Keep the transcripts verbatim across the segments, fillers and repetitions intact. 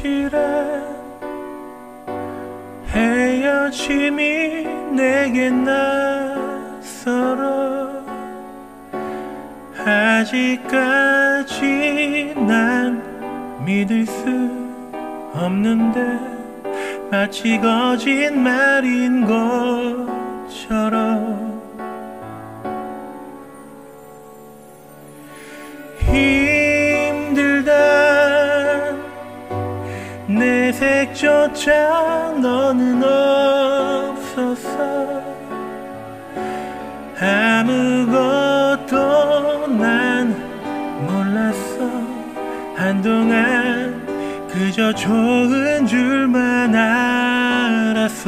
진실한 헤어짐이 내겐 낯설어. 아직까지 난 믿을 수 없는데 마치 거짓말인 것처럼 힘들다. 내 색조차 너는 없었어. 아무것도 난 몰랐어. 한동안 그저 좋은 줄만 알았어.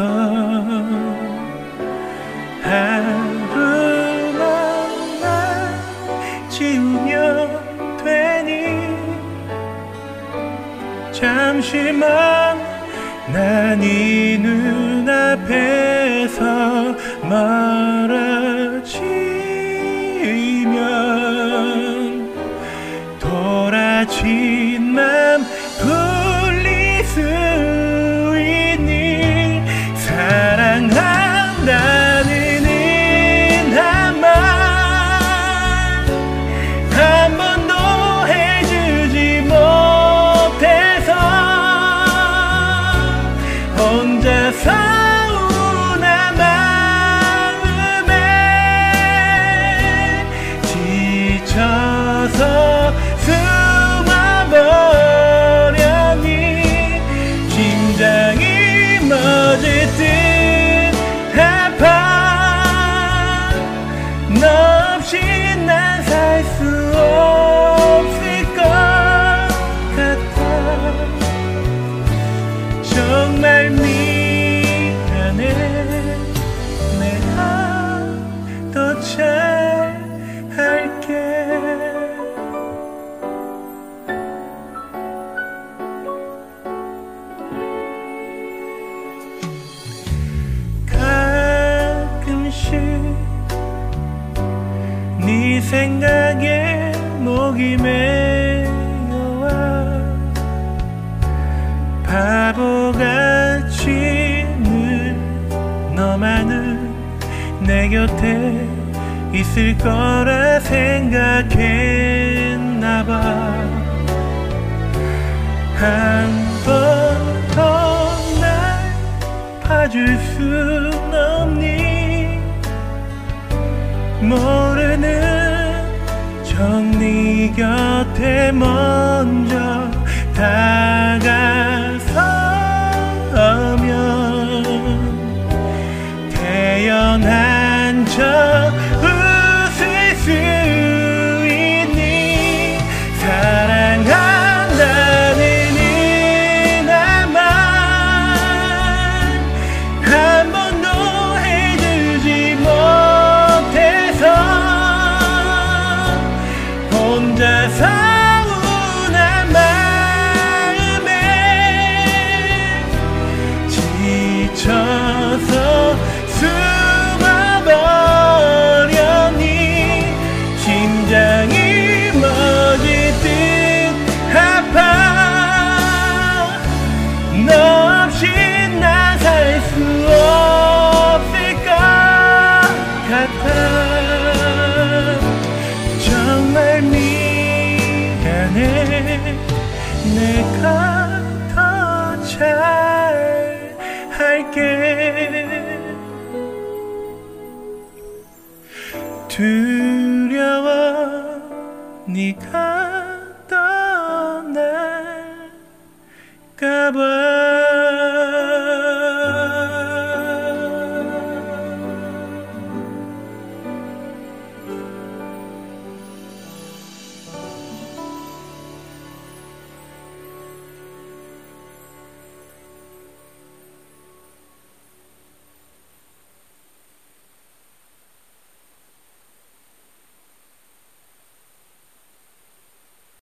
하루만 날 지우면 되니 잠시만 난 이 눈앞에서 멀어지면 돌아진 맘 풀릴 수 있니. 사랑한다는 한 말 한 번도 해주지 못해서 혼자 서운한 마음에 지쳐서 숨어버렸니. 심장이 멎을 듯 아파. 너 없이 난 살 수 없을 것 같아. 정말 미안해. 내가 더 잘할게. 가끔씩 네 생각에 목이 메어와 바보같이 늘 너만은 내 곁에 있을 거라 생각했나봐. 한 번 더 날 봐줄 순 없니. 모르는 정 네 곁에 먼저 다가서면 태연한 척 웃을 수 있니. 사랑한다는 한 말 한 번도 해주지 못해서 혼자 서운한 마음에 지쳐서 숨어버렸니. 심장이 멎을 듯 아파. 너 없이 난 살 수 없을 것 같아. 정말 미안해. 내가 더 잘할게. 두려워 네가 떠날까봐.